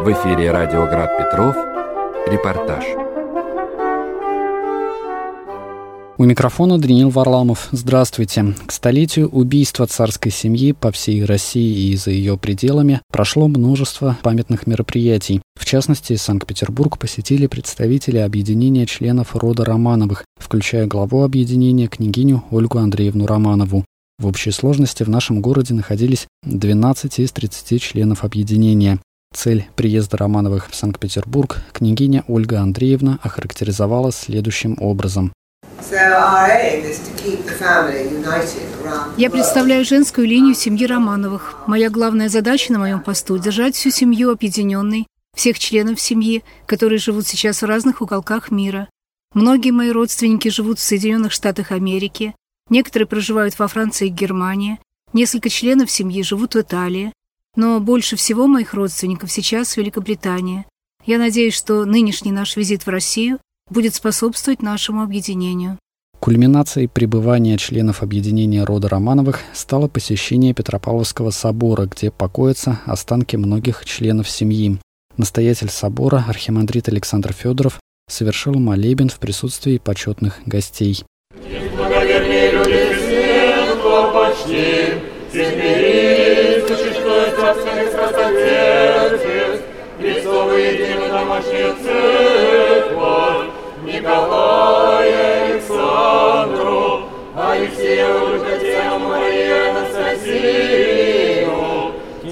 В эфире радио Град Петров. Репортаж. У микрофона Даниил Варламов. Здравствуйте. К столетию убийства царской семьи по всей России и за ее пределами прошло множество памятных мероприятий. В частности, Санкт-Петербург посетили представители объединения членов рода Романовых, включая главу объединения княгиню Ольгу Андреевну Романову. В общей сложности в нашем городе находились 12 из 30 членов объединения. Цель приезда Романовых в Санкт-Петербург княгиня Ольга Андреевна охарактеризовала следующим образом. Я представляю женскую линию семьи Романовых. Моя главная задача на моем посту – держать всю семью объединенной, всех членов семьи, которые живут сейчас в разных уголках мира. Многие мои родственники живут в Соединенных Штатах Америки, некоторые проживают во Франции и Германии, несколько членов семьи живут в Италии, но больше всего моих родственников сейчас в Великобритании. Я надеюсь, что нынешний наш визит в Россию будет способствовать нашему объединению. Кульминацией пребывания членов объединения рода Романовых стало посещение Петропавловского собора, где покоятся останки многих членов семьи. Настоятель собора, архимандрит Александр Федоров, совершил молебен в присутствии почетных гостей. Николая, Александру, Алексею, Рукотею, Марию, Анастасию,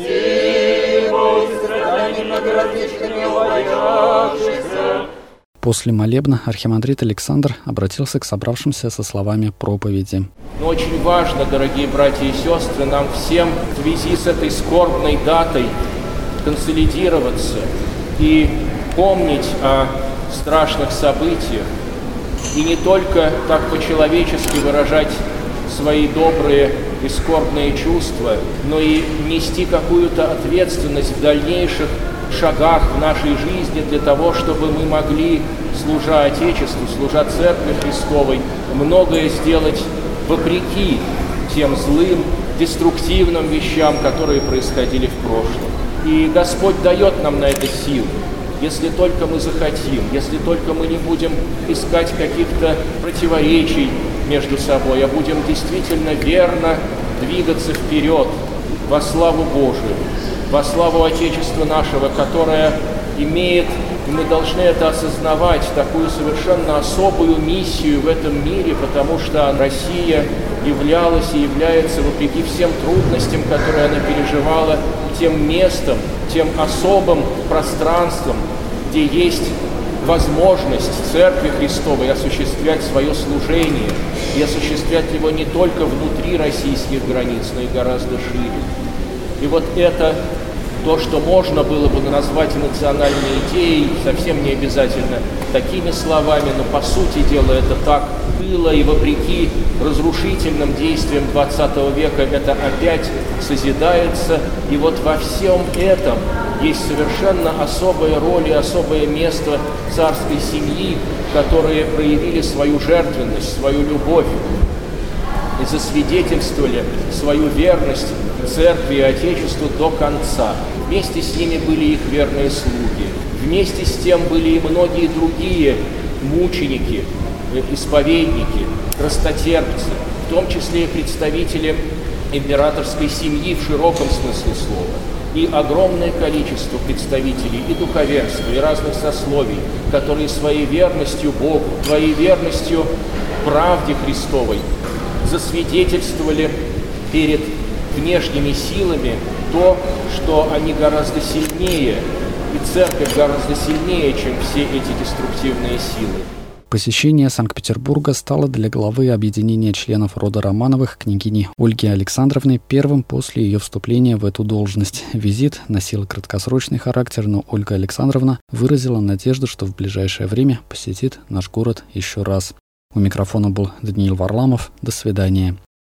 Тиму, страданием многоразличными убоявшихся. После молебна архимандрит Александр обратился к собравшимся со словами проповеди. Но очень важно, дорогие братья и сестры, нам всем в связи с этой скорбной датой консолидироваться и помнить о страшных событиях, и не только так по-человечески выражать свои добрые и скорбные чувства, но и нести какую-то ответственность в дальнейших шагах в нашей жизни для того, чтобы мы могли, служа Отечеству, служа Церкви Христовой, многое сделать вопреки тем злым, деструктивным вещам, которые происходили в прошлом. И Господь дает нам на это силу. Если только мы захотим, если только мы не будем искать каких-то противоречий между собой, а будем действительно верно двигаться вперед во славу Божию, во славу Отечества нашего, которое имеет, и мы должны это осознавать, такую совершенно особую миссию в этом мире, потому что Россия являлась и является, вопреки всем трудностям, которые она переживала, тем местом, тем особым пространством, где есть возможность Церкви Христовой осуществлять свое служение и осуществлять его не только внутри российских границ, но и гораздо шире. И вот это то, что можно было бы назвать национальной идеей, совсем не обязательно такими словами, но по сути дела это так было, и вопреки разрушительным действиям XX века это опять созидается. И вот во всем этом есть совершенно особая роль и особое место царской семьи, которые проявили свою жертвенность, свою любовь и засвидетельствовали свою верность Церкви и Отечеству до конца. Вместе с ними были их верные слуги. Вместе с тем были и многие другие мученики, исповедники, крастотерпцы, в том числе и представители императорской семьи в широком смысле слова. И огромное количество представителей и духовенства, и разных сословий, которые своей верностью Богу, своей верностью правде Христовой засвидетельствовали перед внешними силами то, что они гораздо сильнее, и Церковь гораздо сильнее, чем все эти деструктивные силы. Посещение Санкт-Петербурга стало для главы объединения членов рода Романовых княгини Ольги Александровны первым после ее вступления в эту должность. Визит носил краткосрочный характер, но Ольга Александровна выразила надежду, что в ближайшее время посетит наш город еще раз. У микрофона был Даниил Варламов. До свидания.